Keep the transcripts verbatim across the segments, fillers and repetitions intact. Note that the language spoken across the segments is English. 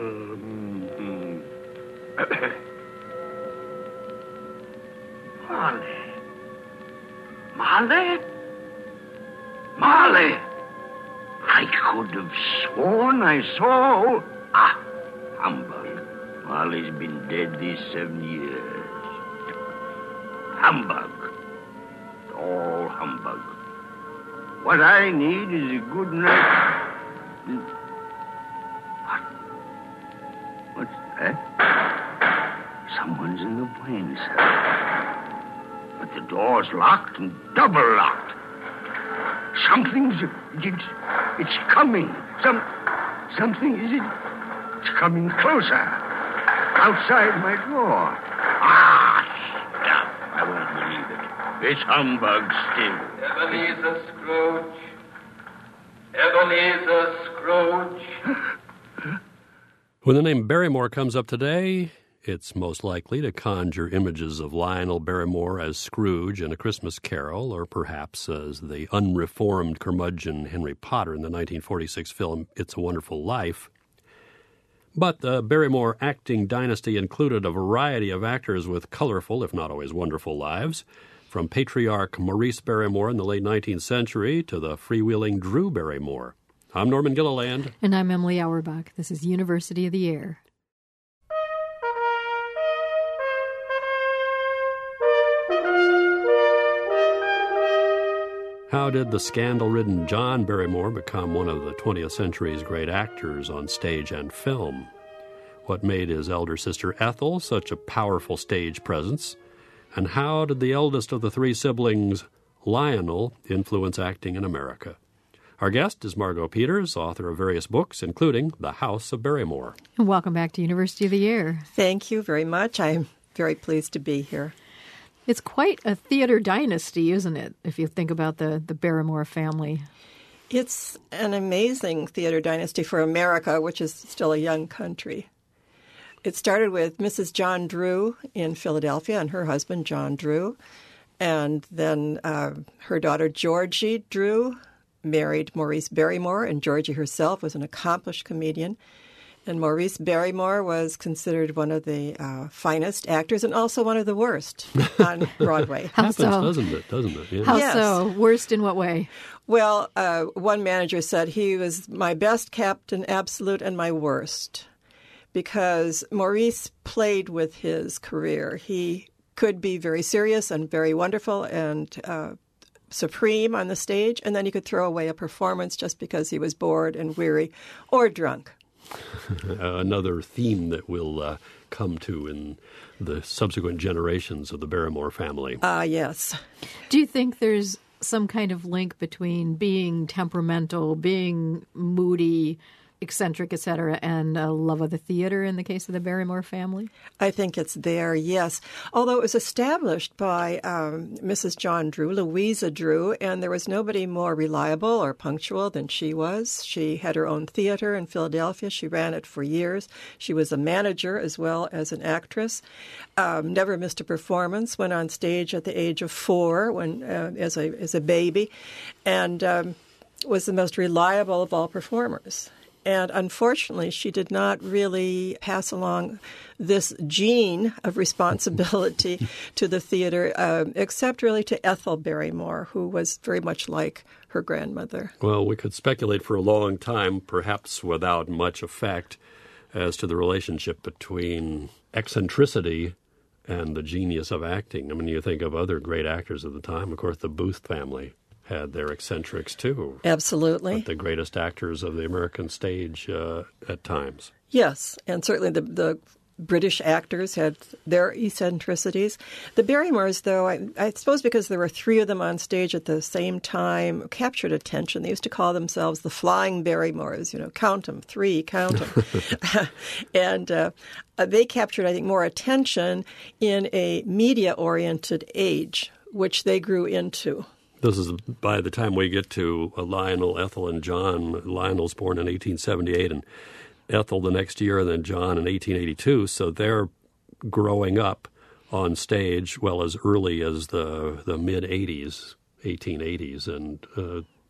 Mm-hmm. Marley. Marley? Marley! I could have sworn I saw... Ah, humbug. Marley's been dead these seven years. Humbug. All humbug. What I need is a good night... What? What's that? Someone's in the wings. But the door's locked and double locked. Something's... It's, it's coming. Some... Something is... It's coming closer. Outside my door. Ah, stop. I won't believe it. It's humbug still. Ebenezer Scrooge. Ebenezer Scrooge. When the name Barrymore comes up today, it's most likely to conjure images of Lionel Barrymore as Scrooge in A Christmas Carol, or perhaps as the unreformed curmudgeon Henry Potter in the nineteen forty-six film It's a Wonderful Life. But the Barrymore acting dynasty included a variety of actors with colorful, if not always wonderful, lives, from patriarch Maurice Barrymore in the late nineteenth century to the freewheeling Drew Barrymore. I'm Norman Gilliland. And I'm Emily Auerbach. This is University of the Air. How did the scandal-ridden John Barrymore become one of the twentieth century's great actors on stage and film? What made his elder sister Ethel such a powerful stage presence? And how did the eldest of the three siblings, Lionel, influence acting in America? Our guest is Margot Peters, author of various books, including The House of Barrymore. And welcome back to University of the Air. Thank you very much. I'm very pleased to be here. It's quite a theater dynasty, isn't it, if you think about the, the Barrymore family? It's an amazing theater dynasty for America, which is still a young country. It started with Missus John Drew in Philadelphia and her husband, John Drew. And then uh, her daughter, Georgie Drew, married Maurice Barrymore, and Georgie herself was an accomplished comedian. And Maurice Barrymore was considered one of the uh, finest actors and also one of the worst on Broadway. How Happens, so? doesn't it? Doesn't it? Yeah. How Yes. so? Worst in what way? Well, uh, one manager said he was my best Captain Absolute and my worst, because Maurice played with his career. He could be very serious and very wonderful and uh, supreme on the stage, and then he could throw away a performance just because he was bored and weary or drunk. Uh, another theme that we'll uh, come to in the subsequent generations of the Barrymore family. Ah, uh, yes. Do you think there's some kind of link between being temperamental, being moody, eccentric, et cetera, and a love of the theater in the case of the Barrymore family? I think it's there, yes. Although it was established by um, Missus John Drew, Louisa Drew, and there was nobody more reliable or punctual than she was. She had her own theater in Philadelphia. She ran it for years. She was a manager as well as an actress. Um, never missed a performance. Went on stage at the age of four when uh, as a as a baby, and um, was the most reliable of all performers. And unfortunately, she did not really pass along this gene of responsibility to the theater, uh, except really to Ethel Barrymore, who was very much like her grandmother. Well, we could speculate for a long time, perhaps without much effect, as to the relationship between eccentricity and the genius of acting. I mean, you think of other great actors of the time. Of course, the Booth family had their eccentrics, too. Absolutely. But the greatest actors of the American stage uh, at times. Yes, and certainly the, the British actors had their eccentricities. The Barrymores, though, I, I suppose because there were three of them on stage at the same time, captured attention. They used to call themselves the Flying Barrymores, you know, count them, three, count them. and uh, they captured, I think, more attention in a media-oriented age, which they grew into. This is by the time we get to uh, Lionel, Ethel, and John. Lionel's born in eighteen seventy-eight, and Ethel the next year, and then John in eighteen eighty-two. So they're growing up on stage, well, as early as the, the mid-eighties, eighteen eighties. And uh,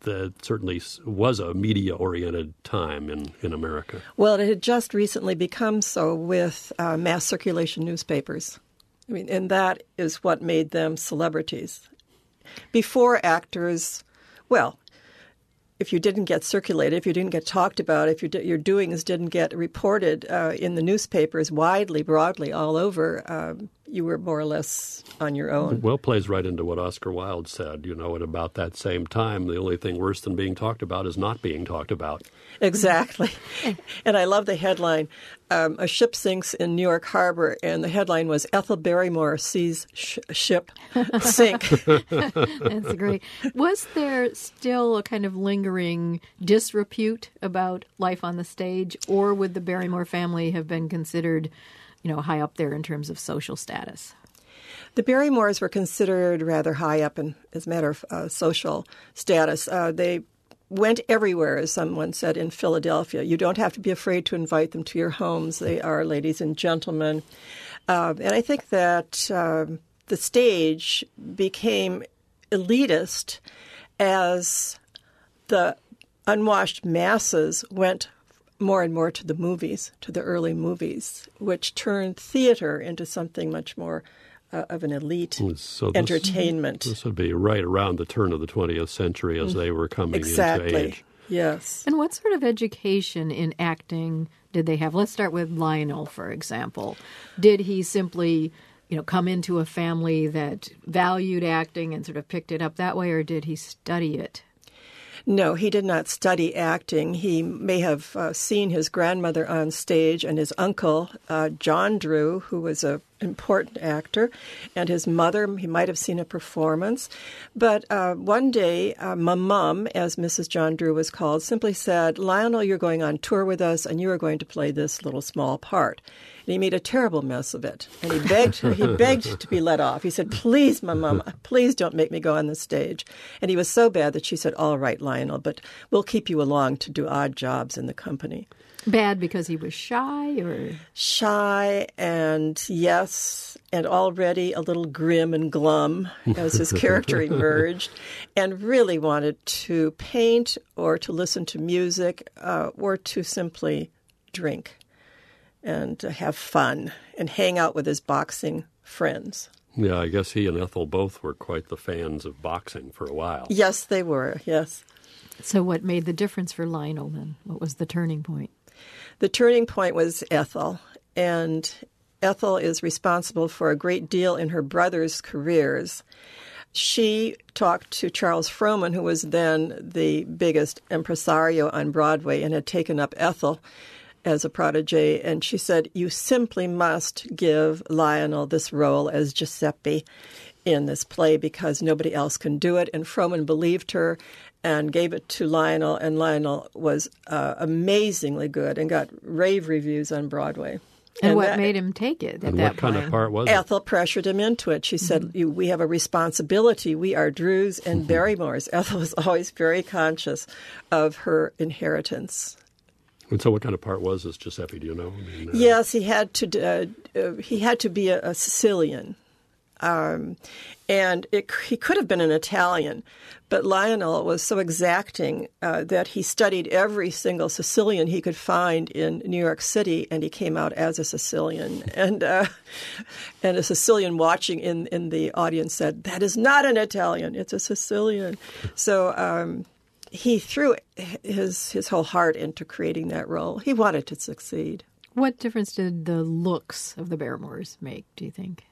that certainly was a media-oriented time in, in America. Well, it had just recently become so with uh, mass circulation newspapers. I mean, and that is what made them celebrities. Before, actors, well, if you didn't get circulated, if you didn't get talked about, if your, your doings didn't get reported uh, in the newspapers widely, broadly, all over, um, you were more or less on your own. Well, plays right into what Oscar Wilde said, you know, at about that same time, the only thing worse than being talked about is not being talked about. Exactly. And I love the headline. Um, a ship sinks in New York Harbor, and the headline was Ethel Barrymore sees sh- ship sink. That's great. Was there still a kind of lingering disrepute about life on the stage, or would the Barrymore family have been considered, you know, high up there in terms of social status? The Barrymores were considered rather high up in, as a matter of uh, social status. Uh, they went everywhere, as someone said, in Philadelphia. You don't have to be afraid to invite them to your homes. They are ladies and gentlemen. Uh, and I think that uh, the stage became elitist as the unwashed masses went more and more to the movies, to the early movies, which turned theater into something much more uh, of an elite so this, entertainment. This would be right around the turn of the twentieth century as they were coming exactly. into age. Yes. And what sort of education in acting did they have? Let's start with Lionel, for example. Did he simply, you know, come into a family that valued acting and sort of picked it up that way, or did he study it? No, he did not study acting. He may have uh, seen his grandmother on stage and his uncle, uh, John Drew, who was an important actor, and his mother. He might have seen a performance. But uh, one day, uh, my mum, as Missus John Drew was called, simply said, Lionel, you're going on tour with us, and you are going to play this little small part. And he made a terrible mess of it. And he begged he begged to be let off. He said, please, my mom, please don't make me go on the stage. And he was so bad that she said, all right, Lionel, but we'll keep you along to do odd jobs in the company. Bad because he was shy, or? Shy and, yes, and already a little grim and glum as his character emerged, and really wanted to paint or to listen to music uh, or to simply drink and to have fun and hang out with his boxing friends. Yeah, I guess he and Ethel both were quite the fans of boxing for a while. Yes, they were, yes. So what made the difference for Lionel then? What was the turning point? The turning point was Ethel, and Ethel is responsible for a great deal in her brothers' careers. She talked to Charles Frohman, who was then the biggest impresario on Broadway and had taken up Ethel as a protege, and she said, you simply must give Lionel this role as Giuseppe in this play because nobody else can do it. And Frohman believed her and gave it to Lionel, and Lionel was uh, amazingly good and got rave reviews on Broadway. And, and what that, made him take it at and that what kind point? of part was it? Ethel pressured him into it. She said, mm-hmm. you, we have a responsibility. We are Drews and Barrymores. Ethel was always very conscious of her inheritance. And so, what kind of part was this, Giuseppe? Do you know? I mean, uh... Yes, he had to. Uh, uh, he had to be a, a Sicilian, um, and it, he could have been an Italian, but Lionel was so exacting uh, that he studied every single Sicilian he could find in New York City, and he came out as a Sicilian. And uh, and a Sicilian watching in in the audience said, "That is not an Italian; it's a Sicilian." So. Um, He threw his his whole heart into creating that role. He wanted to succeed. What difference did the looks of the Barrymores make, do you think?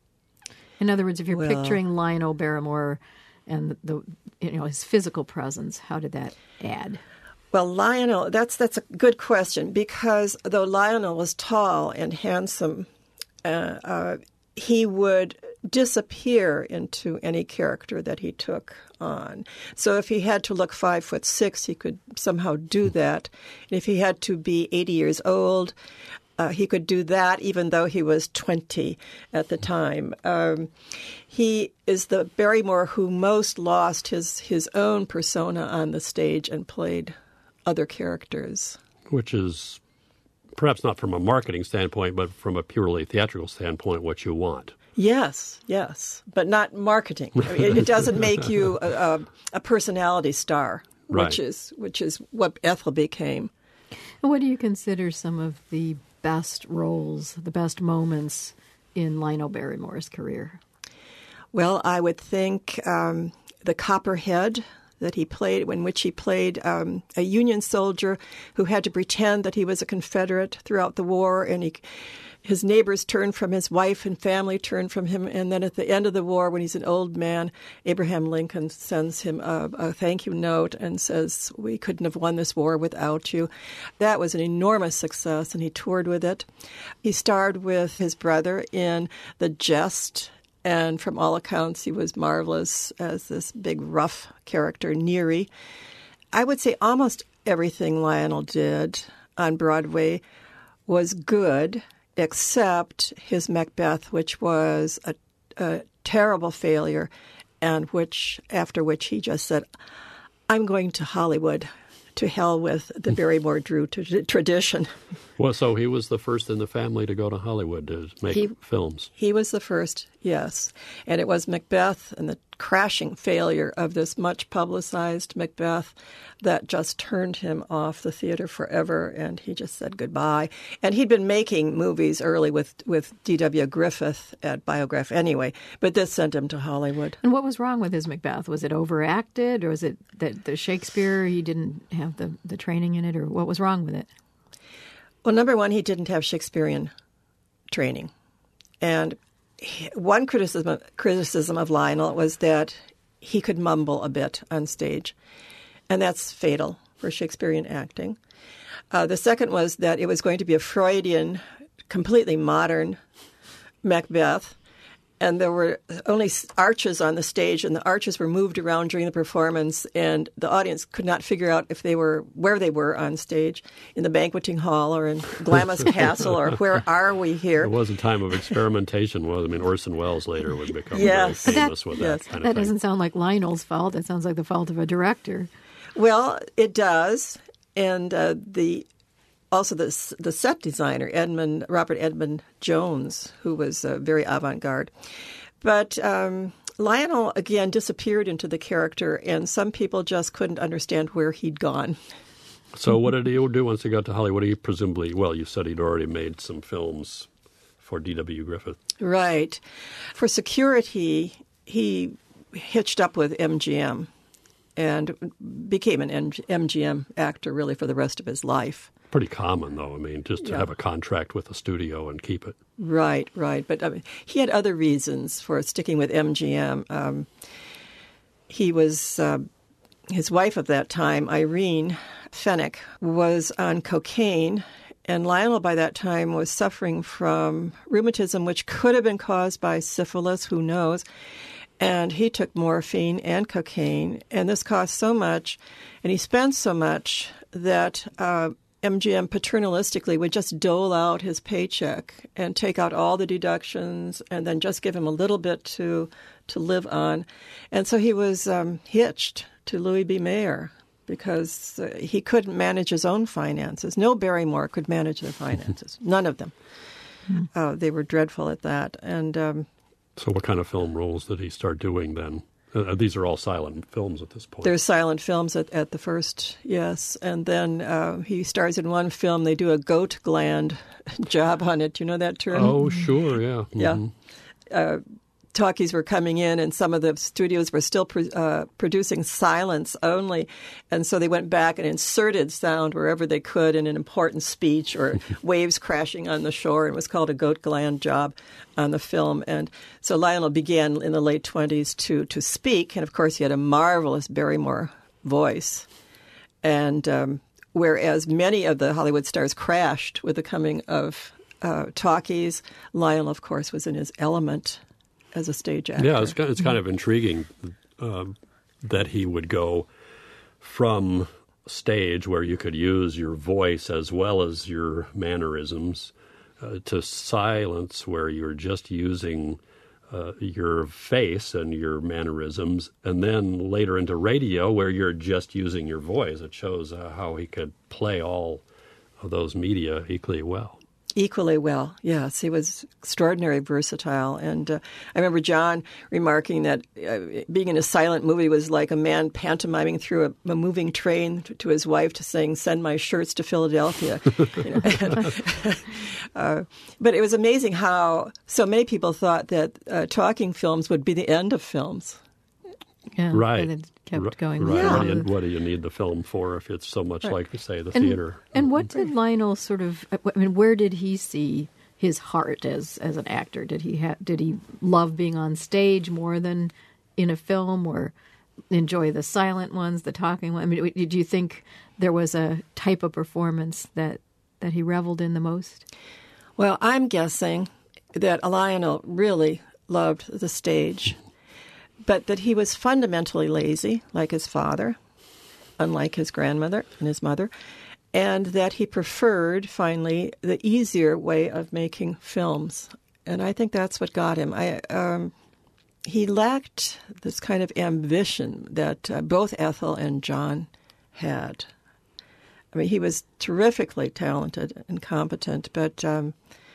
In other words, if you're well, picturing Lionel Barrymore and the you know his physical presence, how did that add? Well, Lionel, that's that's a good question, because though Lionel was tall and handsome, uh, uh, he would disappear into any character that he took on. So if he had to look five foot six, he could somehow do that. And if he had to be eighty years old, uh, he could do that, even though he was twenty at the time. Um, he is the Barrymore who most lost his, his own persona on the stage and played other characters. Which is perhaps not from a marketing standpoint, but from a purely theatrical standpoint, what you want. Yes, yes, but not marketing. I mean, it, it doesn't make you a, a, a personality star, Right. which is which is what Ethel became. And what do you consider some of the best roles, the best moments in Lionel Barrymore's career? Well, I would think um, the Copperhead that he played, in which he played um, a Union soldier who had to pretend that he was a Confederate throughout the war, and he, his neighbors turned from his wife and family turned from him, and then at the end of the war, when he's an old man, Abraham Lincoln sends him a, a thank you note and says, "We couldn't have won this war without you." That was an enormous success, and he toured with it. He starred with his brother in The Jest, and from all accounts, he was marvelous as this big, rough character, Neary. I would say almost everything Lionel did on Broadway was good, except his Macbeth, which was a, a terrible failure, and which after which he just said, "I'm going to Hollywood. To hell with the Barrymore Drew t- tradition." Well, so he was the first in the family to go to Hollywood to make He- films. He was the first, yes. And it was Macbeth and the crashing failure of this much publicized Macbeth that just turned him off the theater forever, and he just said goodbye. And he'd been making movies early with, with D W Griffith at Biograph anyway, but this sent him to Hollywood. And what was wrong with his Macbeth? Was it overacted, or was it that the Shakespeare, he didn't have the, the training in it, or what was wrong with it? Well, number one, he didn't have Shakespearean training. And he, one criticism, criticism of Lionel was that he could mumble a bit on stage, and that's fatal for Shakespearean acting. Uh, the second was that it was going to be a Freudian, completely modern Macbeth, and there were only arches on the stage, and the arches were moved around during the performance, and the audience could not figure out if they were where they were on stage, in the banqueting hall or in Glamis Castle, or where are we here? It was a time of experimentation. Was I mean, Orson Welles later would become Yes. very But that- famous with yes. that kind That of thing. doesn't sound like Lionel's fault. That sounds like the fault of a director. Well, it does, and uh, the also the the set designer Edmund Robert Edmund Jones, who was uh, very avant-garde, but um, Lionel again disappeared into the character, and some people just couldn't understand where he'd gone. So what did he do once he got to Hollywood? He presumably, well, you said he'd already made some films for D W Griffith. Right, for security, he hitched up with M G M and became an M G M actor really for the rest of his life. Pretty common, though. I mean, just to Yeah. have a contract with a studio and keep it. Right, right. But I mean, he had other reasons for sticking with M G M. Um, he was, uh, his wife at that time, Irene Fennick, was on cocaine, and Lionel by that time was suffering from rheumatism, which could have been caused by syphilis, who knows. And he took morphine and cocaine, and this cost so much, and he spent so much that uh, M G M paternalistically would just dole out his paycheck and take out all the deductions and then just give him a little bit to to live on. And so he was um, hitched to Louis B. Mayer because uh, he couldn't manage his own finances. No Barrymore could manage their finances. None of them. Uh, they were dreadful at that. And um, So what kind of film roles did he start doing then? Uh, these are all silent films at this point. there's silent films at, at the first, yes. And then uh, he stars in one film. They do a goat gland job on it. Do you know that term? Oh, sure, yeah. Yeah. Mhm. Uh, talkies were coming in, and some of the studios were still pro- uh, producing silence only. And so they went back and inserted sound wherever they could in an important speech or waves crashing on the shore. It was called a goat gland job on the film. And so Lionel began in the late twenties to, to speak. And, of course, he had a marvelous Barrymore voice. And um, whereas many of the Hollywood stars crashed with the coming of uh, talkies, Lionel, of course, was in his element as a stage actor. Yeah, it's kind of, it's kind of intriguing um, that he would go from stage where you could use your voice as well as your mannerisms uh, to silence where you're just using uh, your face and your mannerisms, and then later into radio where you're just using your voice. It shows uh, how he could play all of those media equally well. Equally well, yes. He was extraordinarily versatile. And uh, I remember John remarking that uh, being in a silent movie was like a man pantomiming through a, a moving train to, to his wife to saying, "Send my shirts to Philadelphia." You know, and, uh, but it was amazing how so many people thought that uh, talking films would be the end of films. Yeah, right. And it kept going. Right. Yeah. What, do you, what do you need the film for if it's so much Right. like, say, the And, theater? and what did Lionel sort of? I mean, where did he see his heart as as an actor? Did he ha- did he love being on stage more than in a film, or enjoy the silent ones, the talking ones? I mean, did you think there was a type of performance that that he reveled in the most? Well, I'm guessing that Lionel really loved the stage, but that he was fundamentally lazy, like his father, unlike his grandmother and his mother, and that he preferred, finally, the easier way of making films. And I think that's what got him. I, um, he lacked this kind of ambition that uh, both Ethel and John had. I mean, he was terrifically talented and competent, but um,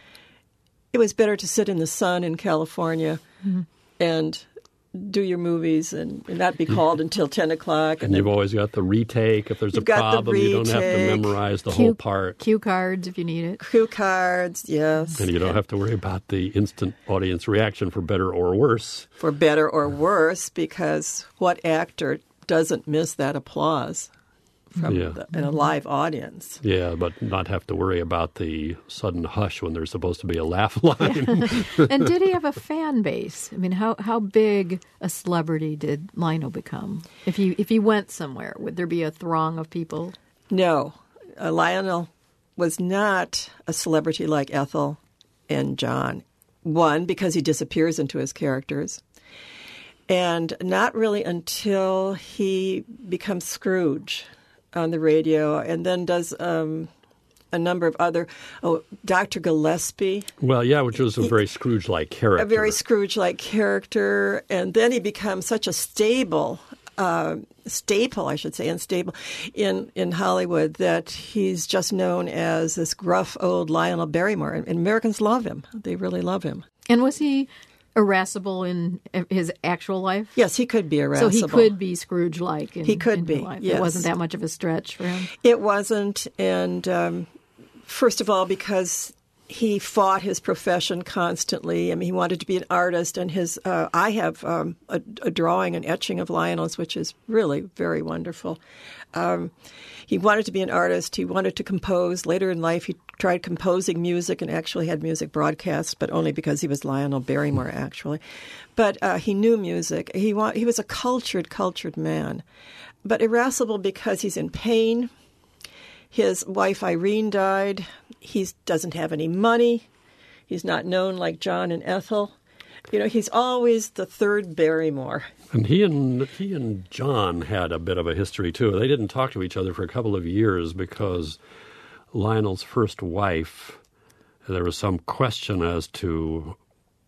it was better to sit in the sun in California mm-hmm. and do your movies and, and not be called until ten o'clock. And, and you've then, always got the retake. If there's a You've got the problem, you don't have to retake. memorize the Cue- whole part. Cue cards if you need it. Cue cards, yes, And you don't have to worry about the instant audience reaction for better or worse. for better or worse, because what actor doesn't miss that applause from Yeah. the, in a live audience? Yeah, but not have to worry about the sudden hush when there's supposed to be a laugh line. And did he have a fan base? I mean, how how big a celebrity did Lionel become? If he if he went somewhere, would there be a throng of people? No, uh, Lionel was not a celebrity like Ethel and John. One, because he disappears into his characters, and not really until he becomes Scrooge on the radio, and then does um, a number of other. Oh, Doctor Gillespie, Well, yeah, which was a very Scrooge-like character. a very Scrooge-like character, and then he becomes such a stable. Uh, staple, I should say, unstable in, in Hollywood, that he's just known as this gruff old Lionel Barrymore. And Americans love him. They really love him. And was he irascible in his actual life? Yes, he could be irascible. So he could be Scrooge-like in, He could in be, real life. yes. It wasn't that much of a stretch for him? It wasn't. And um, first of all, because he fought his profession constantly. I mean, he wanted to be an artist, and his uh, I have um, a, a drawing, an etching of Lionel's, which is really very wonderful. Um, he wanted to be an artist. He wanted to compose. Later in life, he tried composing music and actually had music broadcast, but only because he was Lionel Barrymore, actually. But uh, he knew music. He wa- he was a cultured, cultured man, but irascible because he's in pain. His wife, Irene, died. He doesn't have any money. He's not known like John and Ethel. You know, he's always the third Barrymore. And he and he and John had a bit of a history, too. They didn't talk to each other for a couple of years because Lionel's first wife, there was some question as to,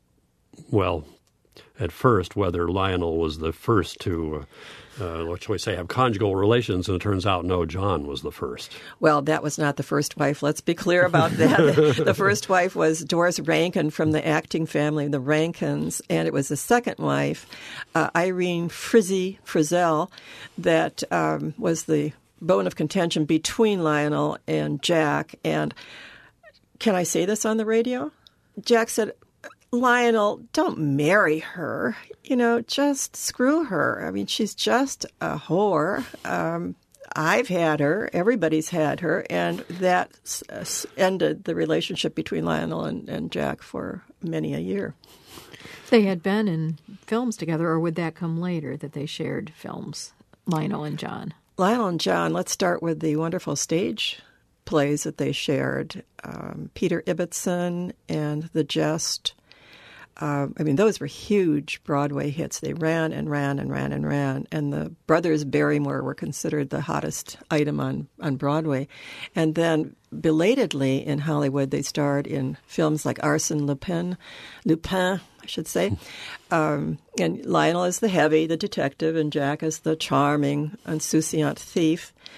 well, at first, whether Lionel was the first to, uh, what shall we say, have conjugal relations, and it turns out, no, John was the first. Well, that was not the first wife. Let's be clear about that. The first wife was Doris Rankin from the acting family, the Rankins, and it was the second wife, uh, Irene Frizzy Frizzell, that um, was the bone of contention between Lionel and Jack. And can I say this on the radio? Jack said, Lionel, don't marry her. You know, just screw her. I mean, she's just a whore. Um, I've had her. Everybody's had her. And that uh, ended the relationship between Lionel and, and Jack for many a year. They had been in films together, or would that come later, that they shared films, Lionel and John? Lionel and John, let's start with the wonderful stage plays that they shared. Um, Peter Ibbotson and The Jest. Uh, I mean, those were huge Broadway hits. They ran and ran and ran and ran. And the brothers Barrymore were considered the hottest item on, on Broadway. And then, belatedly, in Hollywood, they starred in films like Arsène Lupin, Lupin, I should say. Um, and Lionel is the heavy, the detective, and Jack is the charming, insouciant thief.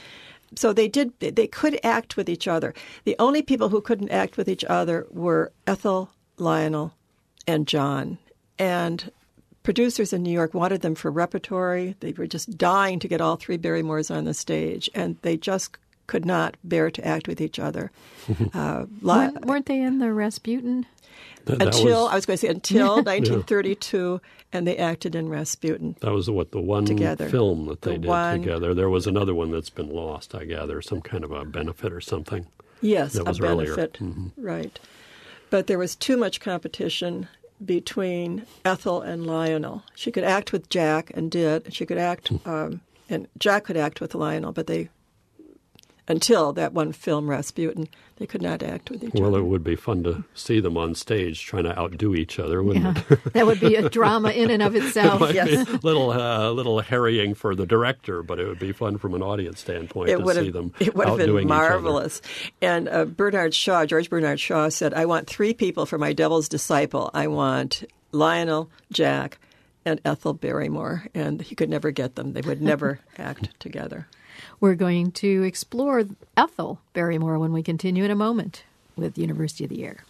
so they did. They could act with each other. The only people who couldn't act with each other were Ethel, Lionel, and John. And producers in New York wanted them for repertory. They were just dying to get all three Barrymores on the stage, and they just could not bear to act with each other. Uh, weren't, weren't they in the Rasputin? That, that until was, I was going to say until nineteen thirty-two, and they acted in Rasputin. That was what the one together. film that they the did one, together. There was another one that's been lost, I gather, some kind of a benefit or something. Yes, that was a benefit, mm-hmm. right? But there was too much competition between Ethel and Lionel. She could act with Jack and did. She could act, um, and Jack could act with Lionel, but they. Until that one film, Rasputin, they could not act with each well, other. Well, it would be fun to see them on stage trying to outdo each other, wouldn't yeah. it? That would be a drama in and of itself. It yes. be a little, uh, little harrying for the director, but it would be fun from an audience standpoint it to would see have, them It would have been outdoing marvelous. And uh, Bernard Shaw, George Bernard Shaw said, I want three people for my Devil's Disciple. I want Lionel, Jack, and Ethel Barrymore. And he could never get them. They would never act together. We're going to explore Ethel Barrymore when we continue in a moment with University of the Air.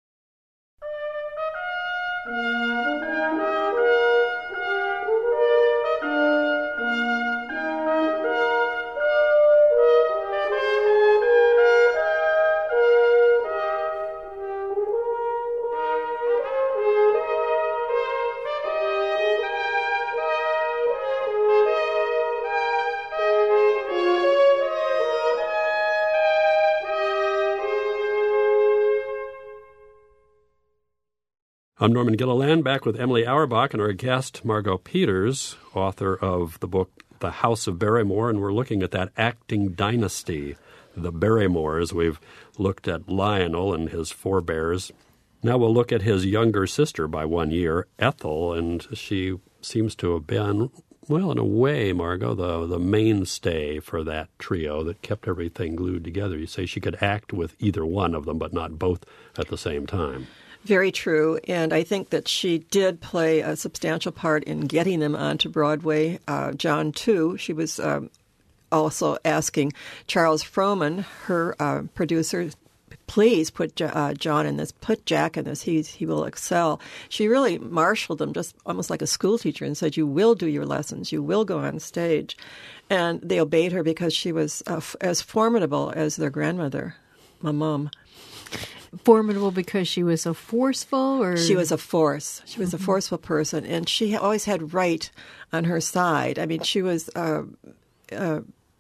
I'm Norman Gilliland, back with Emily Auerbach and our guest, Margot Peters, author of the book The House of Barrymore, and we're looking at that acting dynasty, the Barrymores. We've looked at Lionel and his forebears. Now we'll look at his younger sister by one year, Ethel, and she seems to have been, well, in a way, Margot, the, the mainstay for that trio that kept everything glued together. You say she could act with either one of them, but not both at the same time. Very true, and I think that she did play a substantial part in getting them onto Broadway. Uh, John, too, she was um, also asking Charles Frohman, her uh, producer, please put uh, John in this, put Jack in this, he, he will excel. She really marshaled them just almost like a school teacher and said, you will do your lessons, you will go on stage. And they obeyed her because she was uh, f- as formidable as their grandmother, my mom. Formidable because she was so forceful, or she was a force. She was mm-hmm. a forceful person, and she always had right on her side. I mean, she was uh, uh,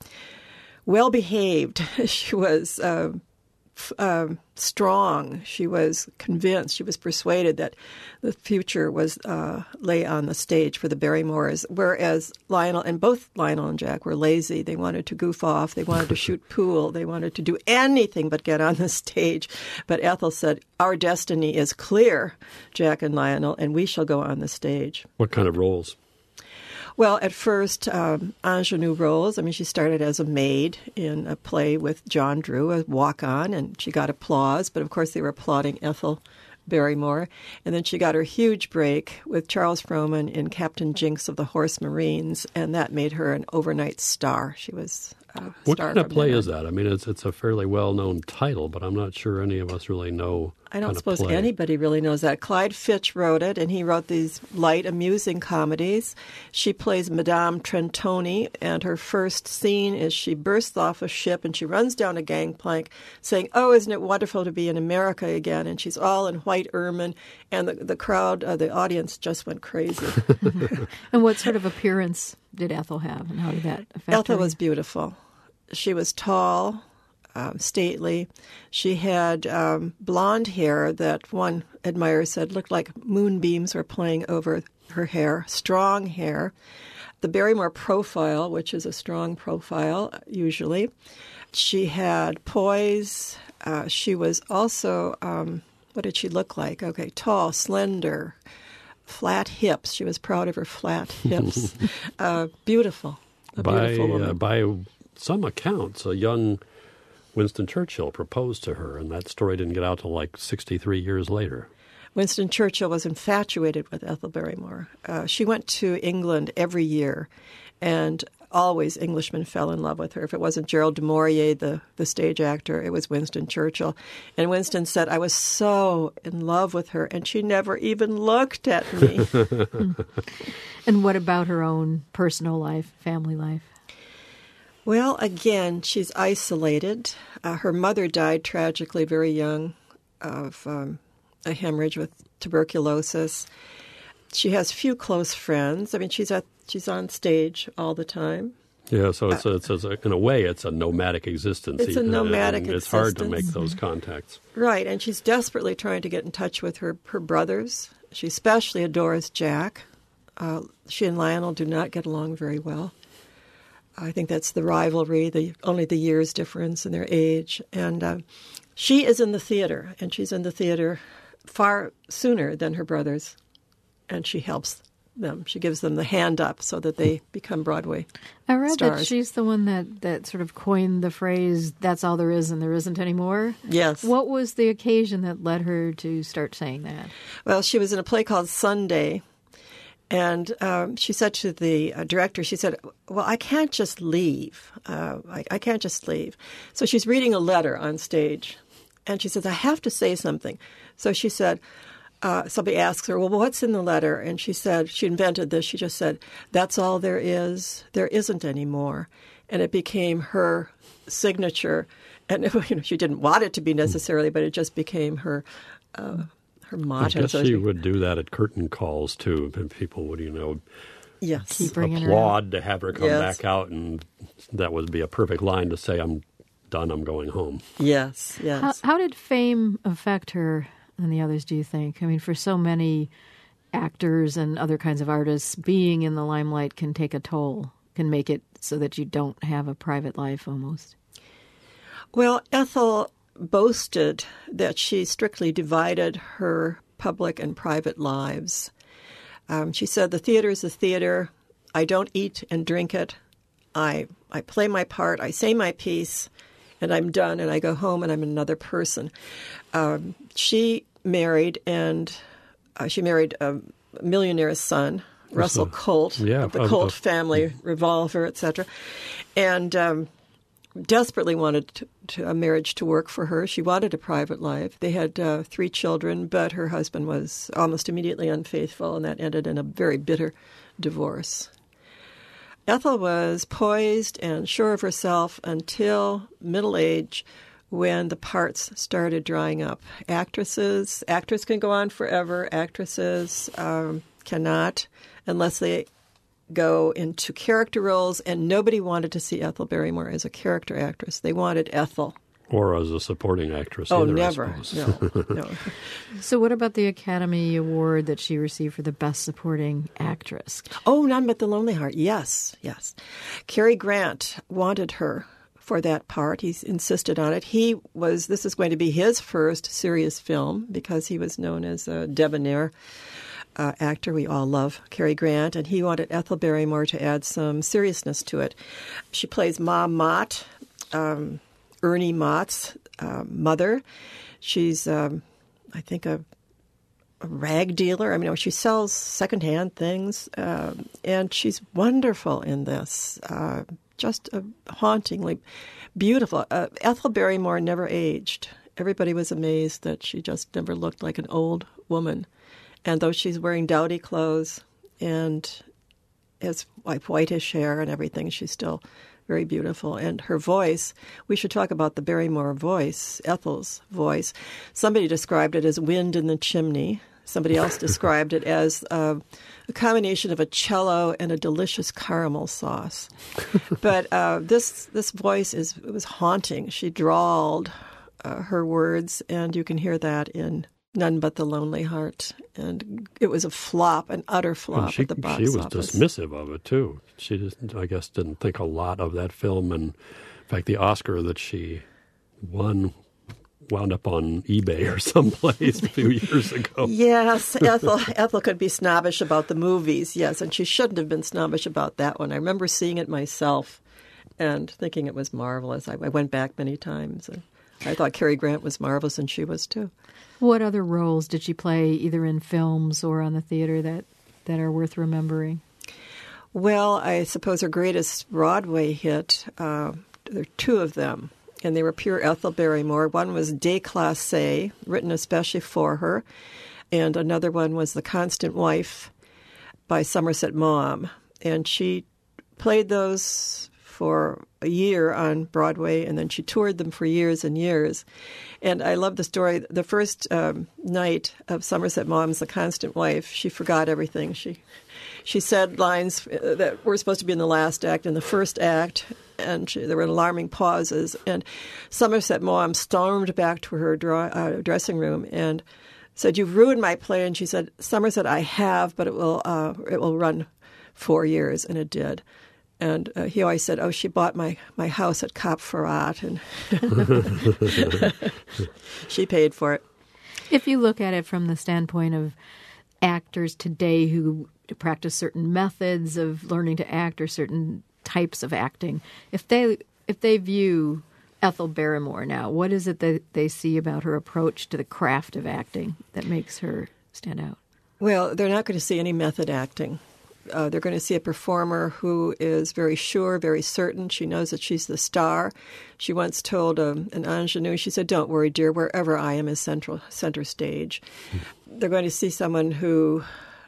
well behaved. She was uh, f- uh, strong. She was convinced. She was persuaded that the future was uh, lay on the stage for the Barrymores. Whereas Lionel and both Lionel and Jack were lazy. They wanted to goof off. They wanted to shoot pool. They wanted to do anything but get on the stage. But Ethel said, "Our destiny is clear, Jack and Lionel, and we shall go on the stage." What kind of roles? Well, at first, um, ingenue roles. I mean, she started as a maid in a play with John Drew, a walk-on, and she got applause. But, of course, they were applauding Ethel Barrymore. And then she got her huge break with Charles Frohman in Captain Jinks of the Horse Marines, and that made her an overnight star. She was a What star kind of play there. is that? I mean, it's it's a fairly well-known title, but I'm not sure any of us really know. I don't kind suppose of play. anybody really knows that. Clyde Fitch wrote it, and he wrote these light, amusing comedies. She plays Madame Trentoni, and her first scene is she bursts off a ship and she runs down a gangplank saying, "Oh, isn't it wonderful to be in America again?" And she's all in white ermine, and the, the crowd, uh, the audience just went crazy. And what sort of appearance did Ethel have, and how did that affect Ethel her? was beautiful. She was tall, um, stately. She had um, blonde hair that one admirer said looked like moonbeams were playing over her hair, strong hair. The Barrymore profile, which is a strong profile usually. She had poise. Uh, she was also, um, what did she look like? Okay, tall, slender, flat hips. She was proud of her flat hips. uh, beautiful, a by, beautiful woman. Uh, by some accounts, a young Winston Churchill proposed to her, and that story didn't get out till like sixty-three years later. Winston Churchill was infatuated with Ethel Barrymore. Uh, she went to England every year, and always Englishmen fell in love with her. If it wasn't Gerald du Maurier, the, the stage actor, it was Winston Churchill. And Winston said, I was so in love with her, and she never even looked at me. And what about her own personal life, family life? Well, again, she's isolated. Uh, her mother died tragically very young of um, a hemorrhage with tuberculosis. She has few close friends. I mean, she's at she's on stage all the time. Yeah, so it's, a, it's a, in a way, it's a nomadic existence. It's a nomadic It's existence. hard to make those contacts. Right, and she's desperately trying to get in touch with her, her brothers. She especially adores Jack. Uh, she and Lionel do not get along very well. I think that's the rivalry, the only the years difference in their age. And uh, she is in the theater, and she's in the theater far sooner than her brothers. And she helps them. She gives them the hand up so that they become Broadway I read stars. that she's the one that, that sort of coined the phrase, that's all there is and there isn't anymore. Yes. What was the occasion that led her to start saying that? Well, she was in a play called Sunday, and um, she said to the uh, director, she said, well, I can't just leave. Uh, I, I can't just leave. So she's reading a letter on stage, and she says, I have to say something. So she said, Uh, somebody asks her, well, what's in the letter? And she said, she invented this. She just said, that's all there is. There isn't any more. And it became her signature. And you know, she didn't want it to be necessarily, but it just became her uh, her motto. I guess so she she would do that at curtain calls, too. And people would, you know, yes. Keep bringing her applaud to have her come Yes. back out. And that would be a perfect line to say, I'm done, I'm going home. Yes, yes. How, how did fame affect her and the others, do you think? I mean, for so many actors and other kinds of artists, being in the limelight can take a toll, can make it so that you don't have a private life almost. Well, Ethel boasted that she strictly divided her public and private lives. Um, she said, the theater is the theater. I don't eat and drink it. I I play my part. I say my piece. And I'm done, and I go home, and I'm another person. Um, she married, and uh, she married a millionaire's son, Russell Colt, yeah, of the of- Colt of- family, Revolver, et cetera, and um, desperately wanted to, to, a marriage to work for her. She wanted a private life. They had uh, three children, but her husband was almost immediately unfaithful, and that ended in a very bitter divorce. Ethel was poised and sure of herself until middle age, when the parts started drying up. Actresses, actors can go on forever. Actresses um, cannot unless they go into character roles, and nobody wanted to see Ethel Barrymore as a character actress. They wanted Ethel. Or as a supporting actress. Oh, either, I never. suppose. No, no. So what about the Academy Award that she received for the Best Supporting Actress? Oh, None But the Lonely Heart. Yes, yes. Cary Grant wanted her for that part. He insisted on it. He was, this is going to be his first serious film because he was known as a debonair uh, actor. We all love Cary Grant. And he wanted Ethel Barrymore to add some seriousness to it. She plays Ma Mott, um, Ernie Mott's uh, mother. She's, um, I think, a, a rag dealer. I mean, she sells secondhand things, uh, and she's wonderful in this. Uh, just uh, hauntingly beautiful. Uh, Ethel Barrymore never aged. Everybody was amazed that she just never looked like an old woman. And though she's wearing dowdy clothes and has like whitish hair and everything, she's still very beautiful. And her voice, we should talk about the Barrymore voice, Ethel's voice. Somebody described it as wind in the chimney. Somebody else described it as uh, a combination of a cello and a delicious caramel sauce. But uh, this this voice is it was haunting. She drawled uh, her words, and you can hear that in None But the Lonely Heart. And it was a flop, an utter flop And she, at the box she was office. dismissive of it, too. She, just, I guess, didn't think a lot of that film. And in fact, the Oscar that she won wound up on eBay or someplace a few years ago. Yes, Ethel Ethel could be snobbish about the movies, yes, and she shouldn't have been snobbish about that one. I remember seeing it myself and thinking it was marvelous. I, I went back many times. And I thought Cary Grant was marvelous, and she was too. What other roles did she play, either in films or on the theater, that, that are worth remembering? Well, I suppose her greatest Broadway hit, uh, there are two of them, and they were pure Ethel Barrymore. One was Déclassée, written especially for her, and another one was The Constant Wife by Somerset Maugham. And she played those for a year on Broadway, and then she toured them for years and years. And I love the story. The first um, night of Somerset Maugham's The Constant Wife, she forgot everything. She she said lines that were supposed to be in the last act in the first act, and she, there were alarming pauses. And Somerset Maugham stormed back to her draw, uh, dressing room and said, "You've ruined my play." And she said, "Somerset, I have, but it will uh, it will run four years," and it did. And uh, he always said, "Oh, she bought my, my house at Cap Ferrat," and she paid for it. If you look at it from the standpoint of actors today who practice certain methods of learning to act or certain types of acting, if they if they view Ethel Barrymore now, what is it that they see about her approach to the craft of acting that makes her stand out? Well, they're not going to see any method acting. Uh, they're going to see a performer who is very sure, very certain. She knows that she's the star. She once told um, an ingenue, she said, "Don't worry, dear, wherever I am is central, center stage." Mm-hmm. They're going to see someone who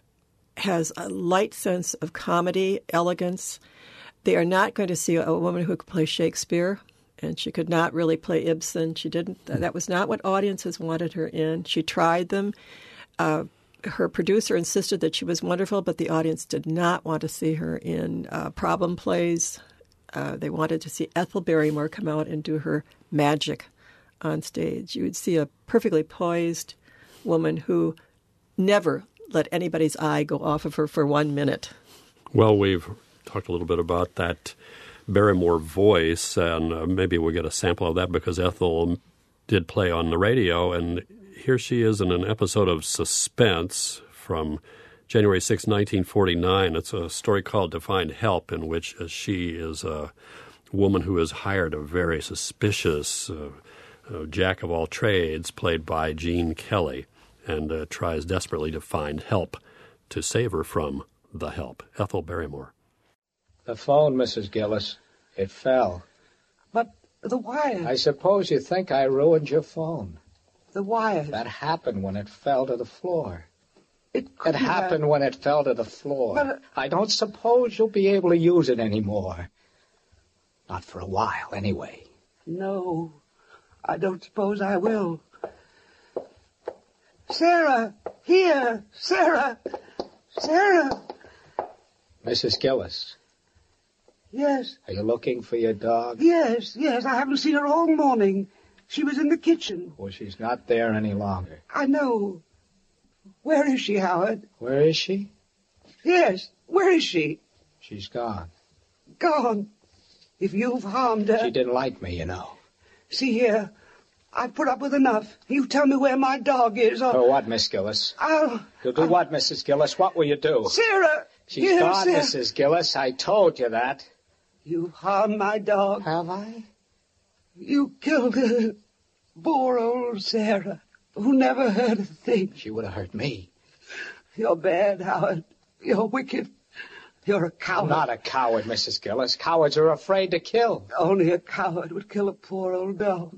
has a light sense of comedy, elegance. They are not going to see a woman who could play Shakespeare, and she could not really play Ibsen. She didn't. That was not what audiences wanted her in. She tried them. Uh, Her producer insisted that she was wonderful, but the audience did not want to see her in uh, problem plays. Uh, they wanted to see Ethel Barrymore come out and do her magic on stage. You would see a perfectly poised woman who never let anybody's eye go off of her for one minute. Well, we've talked a little bit about that Barrymore voice, and uh, maybe we'll get a sample of that because Ethel did play on the radio, and here she is in an episode of Suspense from January sixth, nineteen forty-nine. It's a story called To Find Help, in which she is a woman who has hired a very suspicious uh, uh, jack-of-all-trades, played by Gene Kelly, and uh, tries desperately to find help to save her from the help. Ethel Barrymore. The phone, Missus Gillis. It fell. But the wire... I suppose you think I ruined your phone. The wire... That happened when it fell to the floor. It, it happened have... when it fell to the floor. But, uh... I don't suppose you'll be able to use it anymore. Not for a while, anyway. No, I don't suppose I will. Sarah! Here! Sarah! Sarah! Missus Gillis. Yes? Are you looking for your dog? Yes, yes. I haven't seen her all morning. She was in the kitchen. Well, she's not there any longer. I know. Where is she, Howard? Where is she? Yes, where is she? She's gone. Gone? If you've harmed her... She didn't like me, you know. See here, I've put up with enough. You tell me where my dog is, or... For what, Miss Gillis? I'll... You'll do I'll... what, Missus Gillis? What will you do? Sarah! She's here, gone, Sarah. Missus Gillis. I told you that. You've harmed my dog. Have I? You killed her. Poor old Sarah, who never heard a thing. She would have hurt me. You're bad, Howard. You're wicked. You're a coward. I'm not a coward, Missus Gillis. Cowards are afraid to kill. Only a coward would kill a poor old dog.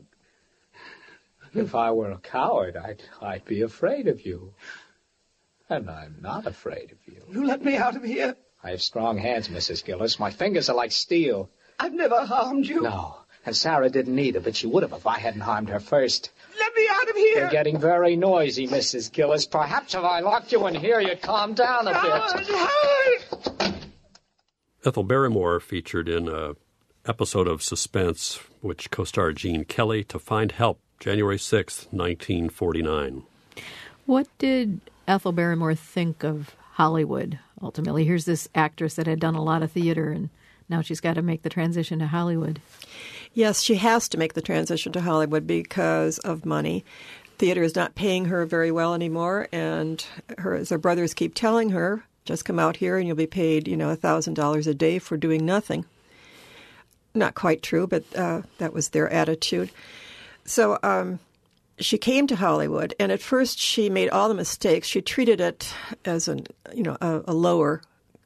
If I were a coward, I'd, I'd be afraid of you. And I'm not afraid of you. You let me out of here. I have strong hands, Missus Gillis. My fingers are like steel. I've never harmed you. No. And Sarah didn't either, but she would have if I hadn't harmed her first. Let me out of here! You're getting very noisy, Missus Gillis. Perhaps if I locked you in here, you'd calm down a Howard, bit. Howard! Ethel Barrymore featured in an episode of Suspense, which co-starred Gene Kelly, To Find Help, January sixth, nineteen forty-nine. What did Ethel Barrymore think of Hollywood, ultimately? Here's this actress that had done a lot of theater, and now she's got to make the transition to Hollywood. Yes, she has to make the transition to Hollywood because of money. Theater is not paying her very well anymore, and her, as her brothers keep telling her, just come out here and you'll be paid, you know, one thousand dollars a day for doing nothing. Not quite true, but uh, that was their attitude. So um, she came to Hollywood, and at first she made all the mistakes. She treated it as an, you know, a, a lower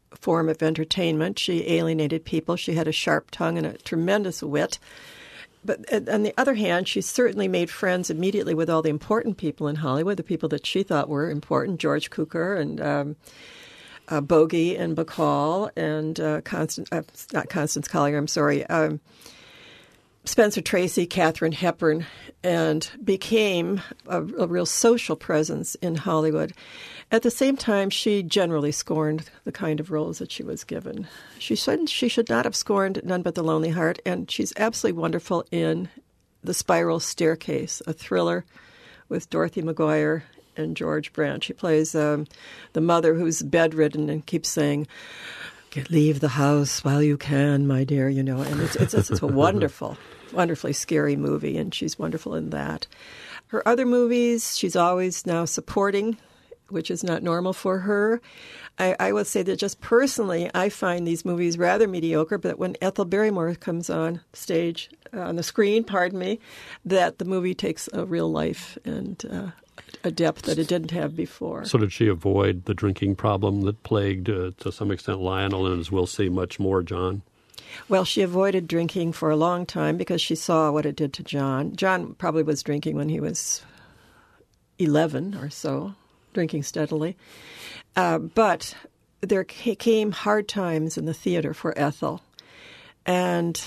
form of entertainment. She alienated people. She had a sharp tongue and a tremendous wit. But on the other hand, she certainly made friends immediately with all the important people in Hollywood, the people that she thought were important, George Cukor and um, uh, Bogey and Bacall and uh, Constance, uh, not Constance Collier, I'm sorry, um, Spencer Tracy, Katharine Hepburn, and became a, a real social presence in Hollywood. At the same time, she generally scorned the kind of roles that she was given. She should, she should not have scorned None But the Lonely Heart, and she's absolutely wonderful in The Spiral Staircase, a thriller with Dorothy McGuire and George Brand. She plays um, the mother who's bedridden and keeps saying, "Get, leave the house while you can, my dear," you know, and it's, it's, it's a wonderful, wonderfully scary movie, and she's wonderful in that. Her other movies, she's always now supporting, which is not normal for her. I, I would say that just personally, I find these movies rather mediocre, but when Ethel Barrymore comes on stage, uh, on the screen, pardon me, that the movie takes a real life and uh, a depth that it didn't have before. So did she avoid the drinking problem that plagued, uh, to some extent, Lionel, and as we'll see much more, John? Well, she avoided drinking for a long time because she saw what it did to John. John probably was drinking when he was eleven or so, drinking steadily. Uh, but there came hard times in the theater for Ethel. And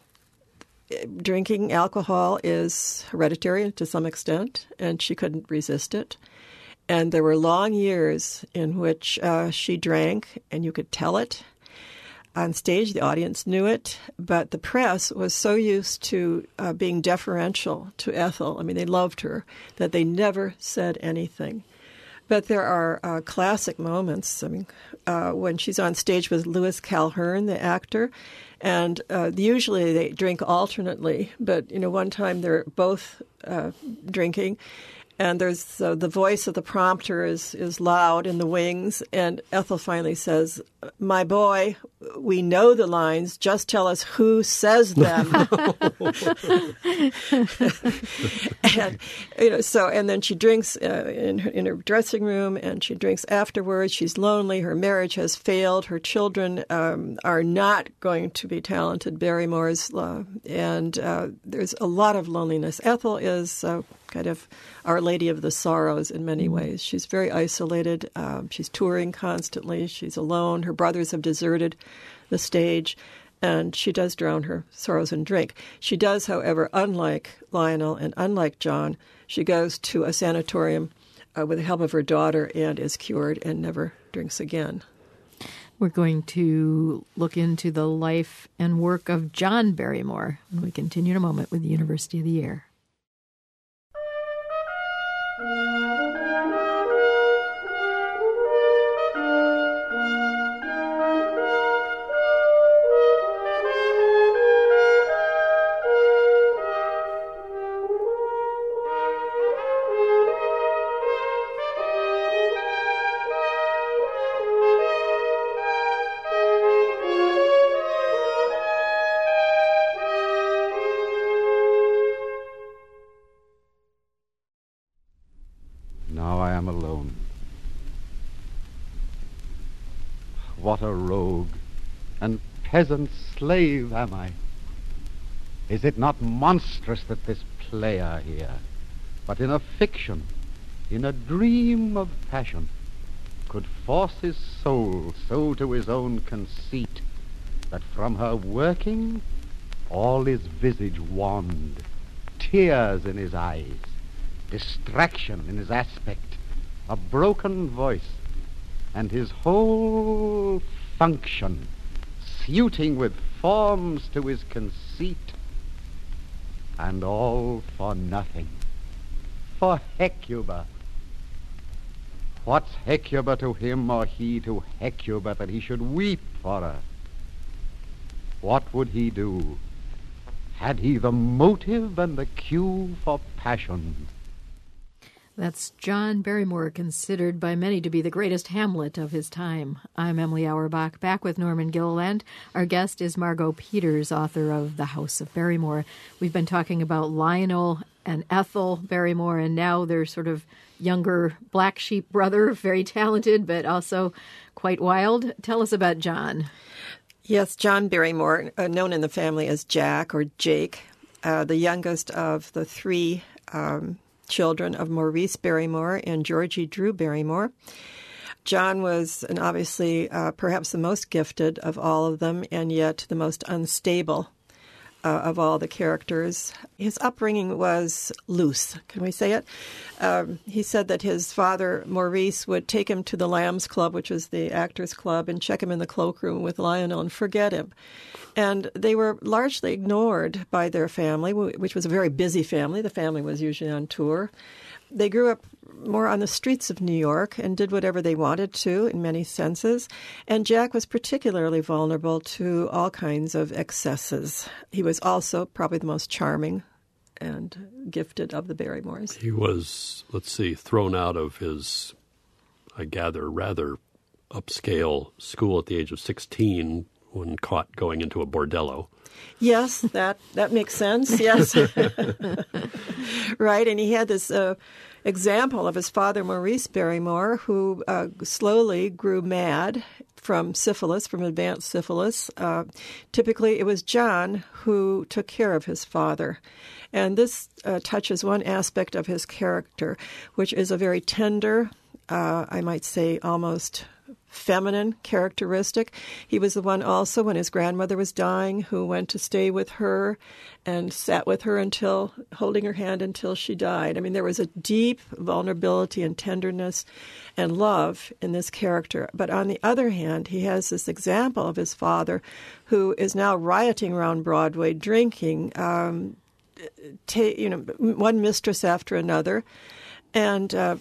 drinking alcohol is hereditary to some extent, and she couldn't resist it. And there were long years in which uh, she drank, and you could tell it. On stage, the audience knew it, but the press was so used to uh, being deferential to Ethel, I mean, they loved her, that they never said anything. But there are uh, classic moments. I mean, uh, when she's on stage with Louis Calhern, the actor, and uh, usually they drink alternately. But you know, one time they're both uh, drinking, and there's uh, the voice of the prompter is is loud in the wings, and Ethel finally says, "My boy, we know the lines. Just tell us who says them." And you know, so and then she drinks uh, in her, in her dressing room, and she drinks afterwards. She's lonely. Her marriage has failed. Her children um, are not going to be talented Barrymores, uh, and uh, there's a lot of loneliness. Ethel is uh, kind of Our Lady of the Sorrows in many ways. She's very isolated. Um, she's touring constantly. She's alone. Her brothers have deserted the stage, and she does drown her sorrows in drink. She does, however, unlike Lionel and unlike John, she goes to a sanatorium uh, with the help of her daughter and is cured and never drinks again. We're going to look into the life and work of John Barrymore when we continue in a moment with the University of the Air. What a rogue and peasant slave am I! Is it not monstrous that this player here, but in a fiction, in a dream of passion, could force his soul so to his own conceit that from her working all his visage wanned, tears in his eyes, distraction in his aspect, a broken voice, and his whole function suiting with forms to his conceit, and all for nothing, for Hecuba. What's Hecuba to him, or he to Hecuba, that he should weep for her? What would he do? Had he the motive and the cue for passion? That's John Barrymore, considered by many to be the greatest Hamlet of his time. I'm Emily Auerbach, back with Norman Gilliland. Our guest is Margot Peters, author of The House of Barrymore. We've been talking about Lionel and Ethel Barrymore, and now their sort of younger black sheep brother, very talented, but also quite wild. Tell us about John. Yes, John Barrymore, uh, known in the family as Jack or Jake, uh, the youngest of the three um, children of Maurice Barrymore and Georgie Drew Barrymore. John was, and obviously, uh, perhaps the most gifted of all of them, and yet the most unstable uh, of all the characters. His upbringing was loose, can we say it? Um, he said that his father, Maurice, would take him to the Lambs Club, which was the actors' club, and check him in the cloakroom with Lionel and forget him. And they were largely ignored by their family, which was a very busy family. The family was usually on tour. They grew up more on the streets of New York and did whatever they wanted to in many senses. And Jack was particularly vulnerable to all kinds of excesses. He was also probably the most charming and gifted of the Barrymores. He was, let's see, thrown out of his, I gather, rather upscale school at the age of sixteen when caught going into a bordello. Yes, that, that makes sense, yes. Right, and he had this uh, example of his father, Maurice Barrymore, who uh, slowly grew mad from syphilis, from advanced syphilis. Uh, typically, it was John who took care of his father. And this uh, touches one aspect of his character, which is a very tender, uh, I might say almost feminine characteristic. He was the one also, when his grandmother was dying, who went to stay with her and sat with her until, holding her hand until she died. I mean, there was a deep vulnerability and tenderness and love in this character. But on the other hand, he has this example of his father, who is now rioting around Broadway, drinking, um, ta- you know, one mistress after another, and uh,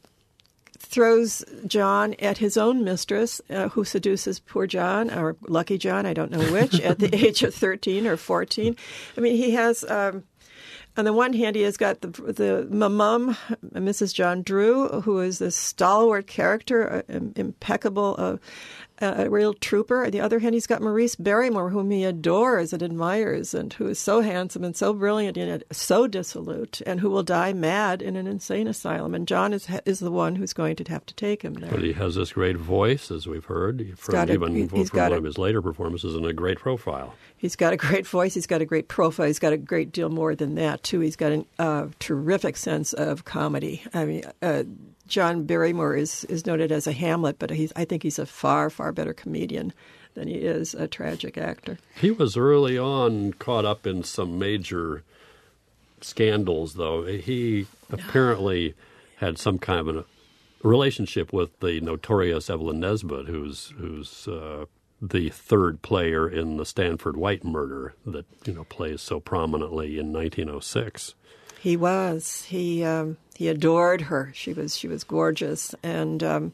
throws John at his own mistress, uh, who seduces poor John, or Lucky John, I don't know which, at the age of thirteen or fourteen. I mean, he has, um, on the one hand, he has got the the mum, Missus John Drew, who is this stalwart character, uh, impeccable, uh, a real trooper. On the other hand, he's got Maurice Barrymore, whom he adores and admires, and who is so handsome and so brilliant and so dissolute, and who will die mad in an insane asylum. And John is is the one who's going to have to take him there. But he has this great voice, as we've heard, from a, even he's from one a, of his later performances, and a great profile. He's got a great voice. He's got a great profile. He's got a great deal more than that, too. He's got a uh, terrific sense of comedy. I mean, uh, John Barrymore is, is noted as a Hamlet, but he's, I think he's a far, far better comedian than he is a tragic actor. He was early on caught up in some major scandals, though. He apparently had some kind of a relationship with the notorious Evelyn Nesbit, who's who's uh, the third player in the Stanford White murder that, you know, plays so prominently in nineteen oh six. He was. He um, he adored her. She was she was gorgeous, and um,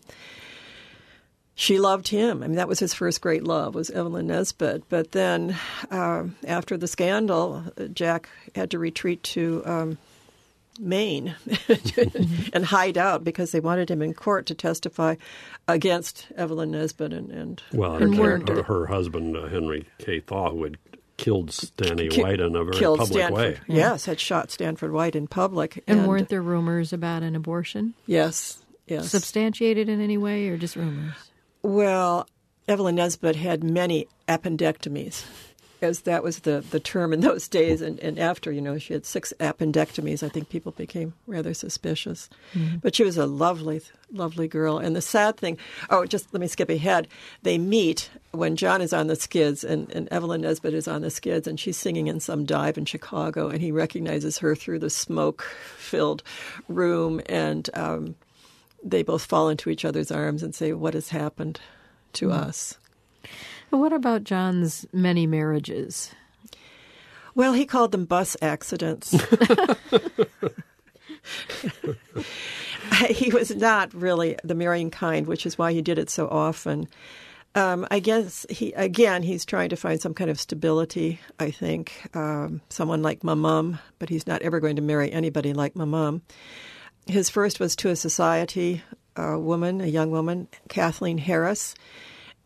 she loved him. I mean, that was his first great love, was Evelyn Nesbit. But then, uh, after the scandal, Jack had to retreat to um, Maine and hide out because they wanted him in court to testify against Evelyn Nesbit and and well, her, her, her, her husband uh, Henry K. Thaw, who had killed Stanley Ki- White in a very killed public Stanford, way. Yes, had shot Stanford White in public. And, and weren't there rumors about an abortion? Yes, yes. Substantiated in any way, or just rumors? Well, Evelyn Nesbit had many appendectomies, as that was the, the term in those days. And, and after, you know, she had six appendectomies, I think people became rather suspicious. Mm-hmm. But she was a lovely, lovely girl. And the sad thing, oh, just let me skip ahead. They meet when John is on the skids and, and Evelyn Nesbit is on the skids, and she's singing in some dive in Chicago, and he recognizes her through the smoke-filled room, and um, they both fall into each other's arms and say, what has happened to mm-hmm. us? What about John's many marriages? Well, he called them bus accidents. He was not really the marrying kind, which is why he did it so often. Um, I guess, he again, he's trying to find some kind of stability, I think. Um, someone like my mom, but he's not ever going to marry anybody like my mom. His first was to a society uh, woman, a young woman, Kathleen Harris.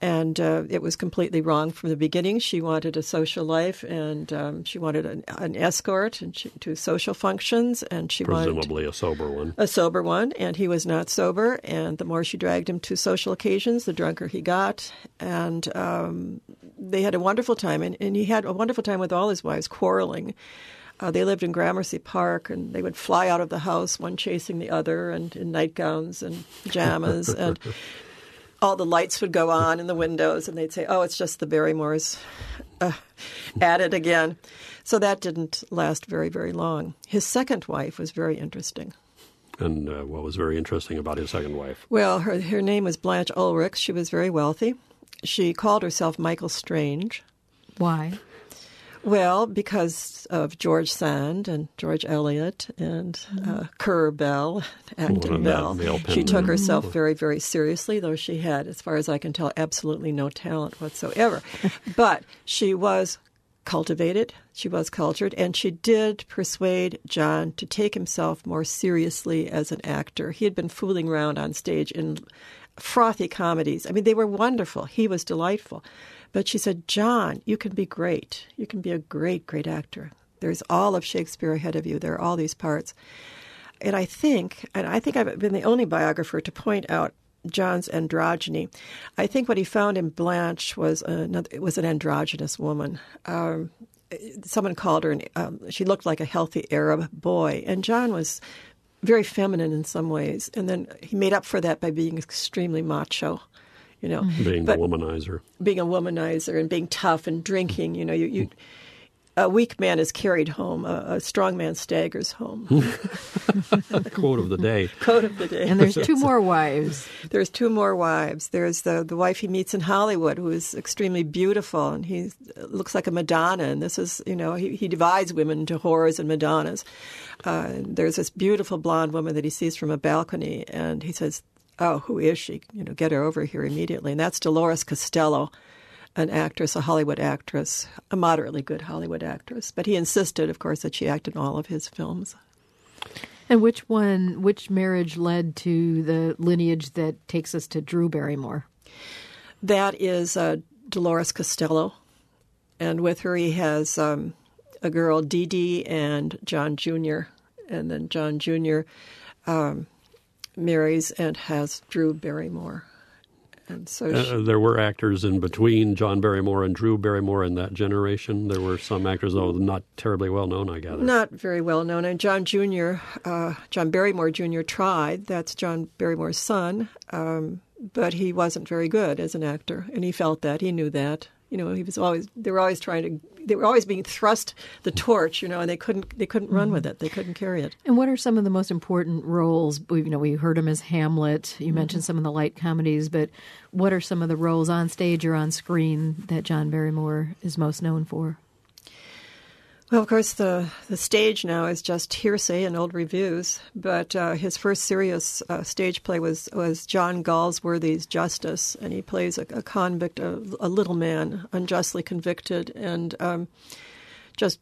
And uh, it was completely wrong from the beginning. She wanted a social life, and um, she wanted an, an escort and she, to social functions, and she presumably wanted a sober one. A sober one, and he was not sober. And the more she dragged him to social occasions, the drunker he got. And um, they had a wonderful time, and, and he had a wonderful time with all his wives, quarreling. Uh, they lived in Gramercy Park, and they would fly out of the house, one chasing the other, and in nightgowns and pajamas, and all the lights would go on in the windows, and they'd say, oh, it's just the Barrymores uh, at it again. So that didn't last very, very long. His second wife was very interesting. And uh, what was very interesting about his second wife? Well, her, her name was Blanche Ulrich. She was very wealthy. She called herself Michael Strange. Why? Well, because of George Sand and George Eliot and uh, Currer Bell, Acton Bell. She took herself very, very seriously, though she had, as far as I can tell, absolutely no talent whatsoever. But she was cultivated, she was cultured, and she did persuade John to take himself more seriously as an actor. He had been fooling around on stage in frothy comedies. I mean, they were wonderful. He was delightful. But she said, John, you can be great. You can be a great, great actor. There's all of Shakespeare ahead of you. There are all these parts. And I think, and I think I've been the only biographer to point out John's androgyny. I think what he found in Blanche was another, was an androgynous woman. Um, someone called her, an, um, she looked like a healthy Arab boy. And John was very feminine in some ways. And then he made up for that by being extremely macho. You know, being but a womanizer, being a womanizer, and being tough and drinking. You know, you, you a weak man is carried home, a, a strong man staggers home. Quote of the day. Quote of the day. And there's two more wives. There's two more wives. There's the the wife he meets in Hollywood, who is extremely beautiful, and he looks like a Madonna. And this is, you know, he, he divides women into whores and Madonnas. Uh, there's this beautiful blonde woman that he sees from a balcony, and he says, oh, who is she? You know, get her over here immediately. And that's Dolores Costello, an actress, a Hollywood actress, a moderately good Hollywood actress. But he insisted, of course, that she act in all of his films. And which one, which marriage led to the lineage that takes us to Drew Barrymore? That is uh, Dolores Costello. And with her he has um, a girl, Dee Dee, and John Junior And then John Junior Um, marries and has Drew Barrymore. And so she, uh, there were actors in between John Barrymore and Drew Barrymore in that generation. There were some actors, though not terribly well known, I gather. Not very well known. And John Junior, uh, John Barrymore Junior tried. That's John Barrymore's son. Um, but he wasn't very good as an actor, and he felt that. He knew that. You know, he was always. They were always trying to. They were always being thrust the torch. You know, and they couldn't. They couldn't run with it. They couldn't carry it. And what are some of the most important roles? We, you know, we heard him as Hamlet. You mm-hmm. mentioned some of the light comedies, but what are some of the roles on stage or on screen that John Barrymore is most known for? Well, of course, the, the stage now is just hearsay and old reviews, but uh, his first serious uh, stage play was, was John Galsworthy's Justice, and he plays a, a convict, a, a little man, unjustly convicted, and um, just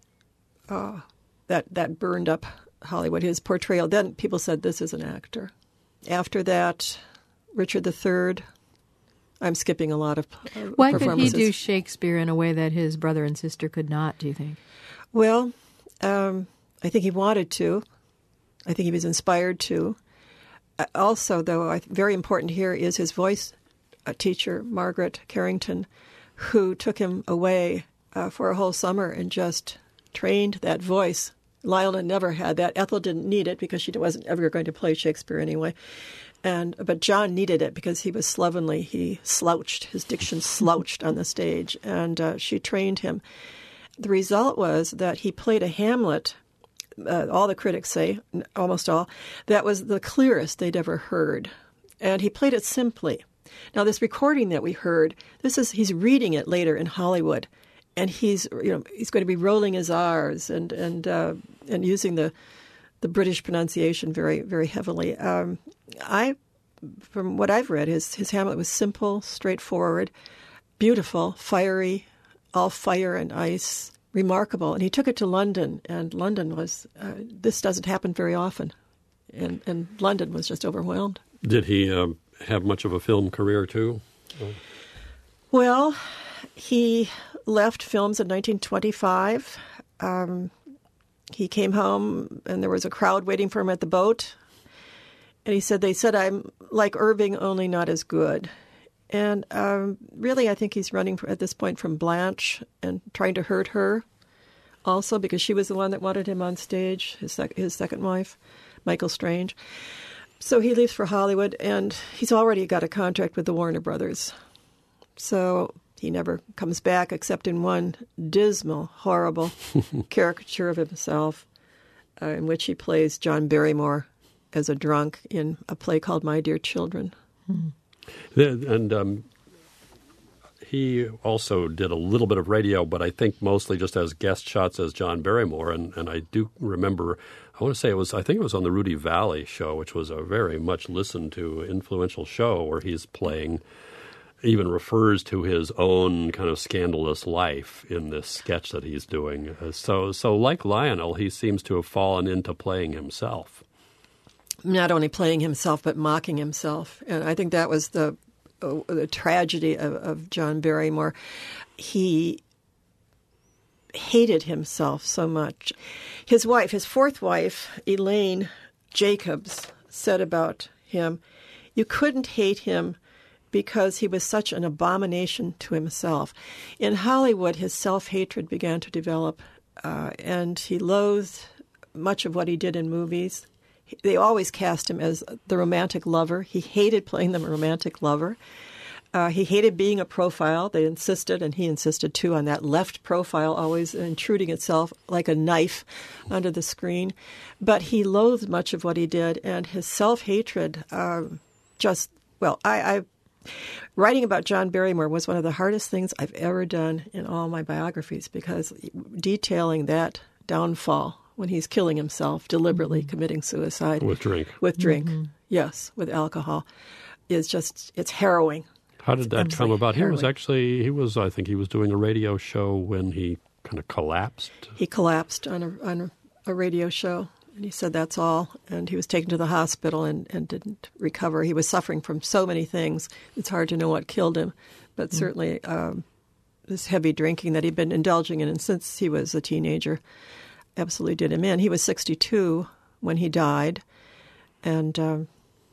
uh, that that burned up Hollywood, his portrayal. Then people said, this is an actor. After that, Richard the Third. I'm skipping a lot of uh, Why performances. could he do Shakespeare in a way that his brother and sister could not, do you think? Well, um, I think he wanted to. I think he was inspired to. Uh, also, though, I, very important here is his voice uh, teacher, Margaret Carrington, who took him away uh, for a whole summer and just trained that voice. Lionel never had that. Ethel didn't need it because she wasn't ever going to play Shakespeare anyway. And but John needed it because he was slovenly. He slouched. His diction slouched on the stage, and uh, she trained him. The result was that he played a Hamlet, uh, all the critics say, almost all, that was the clearest they'd ever heard. And he played it simply. Now, this recording that we heard, this is he's reading it later in Hollywood, and he's you know he's going to be rolling his R's and and uh, and using the the British pronunciation very very heavily. Um, I, from what I've read, his his Hamlet was simple, straightforward, beautiful, fiery, all fire and ice, remarkable. And he took it to London, and London was uh, this doesn't happen very often, and and London was just overwhelmed. Did he uh, have much of a film career too? Well, he left films in nineteen twenty-five. Um, he came home, and there was a crowd waiting for him at the boat. And he said, they said, I'm like Irving, only not as good. And um, really, I think he's running at this point from Blanche and trying to hurt her also, because she was the one that wanted him on stage, his, sec- his second wife, Michael Strange. So he leaves for Hollywood, and he's already got a contract with the Warner Brothers. So he never comes back except in one dismal, horrible caricature of himself, uh, in which he plays John Barrymore as a drunk in a play called My Dear Children. Mm-hmm. And um, he also did a little bit of radio, but I think mostly just as guest shots as John Barrymore. And, and I do remember, I want to say it was, I think it was on the Rudy Valley show, which was a very much listened to, influential show where he's playing, even refers to his own kind of scandalous life in this sketch that he's doing. Uh, so, so like Lionel, he seems to have fallen into playing himself. Not only playing himself, but mocking himself. And I think that was the, uh, the tragedy of, of John Barrymore. He hated himself so much. His wife, his fourth wife, Elaine Jacobs, said about him, you couldn't hate him because he was such an abomination to himself. In Hollywood, his self-hatred began to develop, uh, and he loathed much of what he did in movies. They always cast him as the romantic lover. He hated playing the romantic lover. Uh, he hated being a profile. They insisted, and he insisted too, on that left profile always intruding itself like a knife under the screen. But he loathed much of what he did, and his self-hatred uh, just, well, I... I Writing about John Barrymore was one of the hardest things I've ever done in all my biographies, because detailing that downfall when he's killing himself, deliberately mm-hmm. committing suicide. With drink. With drink, mm-hmm. yes, with alcohol, is just, it's harrowing. How did that come about? Harrowing. He was actually, he was, I think he was doing a radio show when he kind of collapsed. He collapsed on a, on a radio show. And he said that's all. And he was taken to the hospital and, and didn't recover. He was suffering from so many things. It's hard to know what killed him. But mm. certainly um, this heavy drinking that he'd been indulging in since he was a teenager absolutely did him in. He was sixty-two when he died. And um,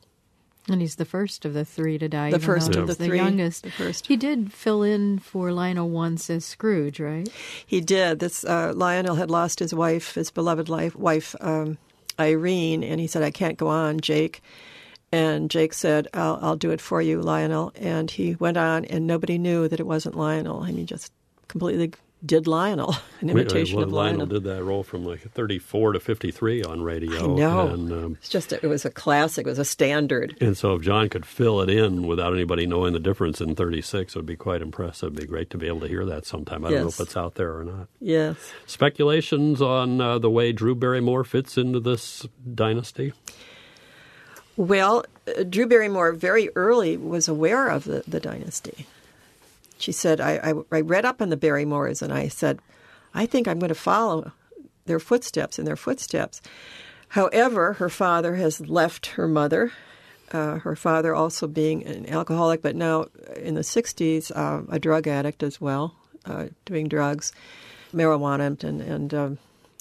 and he's the first of the three to die. The first of the, the three. youngest. The first. He did fill in for Lionel once as Scrooge, right? He did. This uh, Lionel had lost his wife, his beloved life, wife, um, Irene, and he said, I can't go on, Jake. And Jake said, I'll, I'll do it for you, Lionel. And he went on, and nobody knew that it wasn't Lionel. And he just completely did Lionel, an imitation well, of Lionel. Lionel did that role from like thirty-four to fifty-three on radio. I know. And, um, it's just, it was a classic. It was a standard. And so if John could fill it in without anybody knowing the difference in thirty-six, it would be quite impressive. It would be great to be able to hear that sometime. I yes. don't know if it's out there or not. Yes. Speculations on uh, the way Drew Barrymore fits into this dynasty? Well, uh, Drew Barrymore very early was aware of the, the dynasty. She said, I, I, I read up on the Barrymores, and I said, I think I'm going to follow their footsteps in their footsteps. However, her father has left her mother, uh, her father also being an alcoholic, but now in the sixties, uh, a drug addict as well, uh, doing drugs, marijuana, and, and um,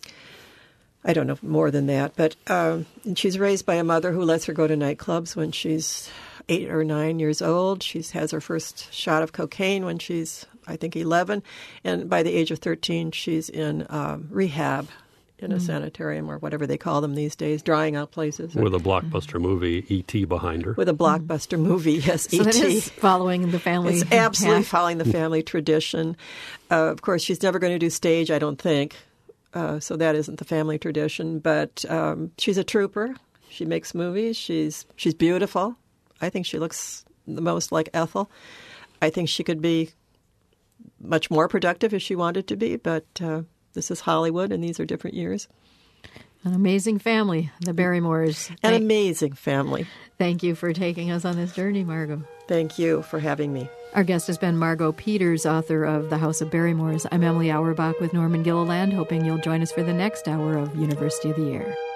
I don't know more than that. But um, and she's raised by a mother who lets her go to nightclubs when she's eight or nine years old. She has her first shot of cocaine when she's, I think, eleven. And by the age of thirteen, she's in um, rehab in a mm. sanitarium or whatever they call them these days, drying out places. With a blockbuster movie, E T behind her. With a blockbuster mm. movie, yes, so E T. That is following the family It's absolutely path. following the family tradition. Uh, of course, she's never going to do stage, I don't think. Uh, so that isn't the family tradition. But um, she's a trooper. She makes movies. She's she's beautiful. I think she looks the most like Ethel. I think she could be much more productive if she wanted to be, but uh, this is Hollywood, and these are different years. An amazing family, the Barrymores. An Thank- amazing family. Thank you for taking us on this journey, Margot. Thank you for having me. Our guest has been Margot Peters, author of The House of Barrymores. I'm Emily Auerbach with Norman Gilliland, hoping you'll join us for the next hour of University of the Air.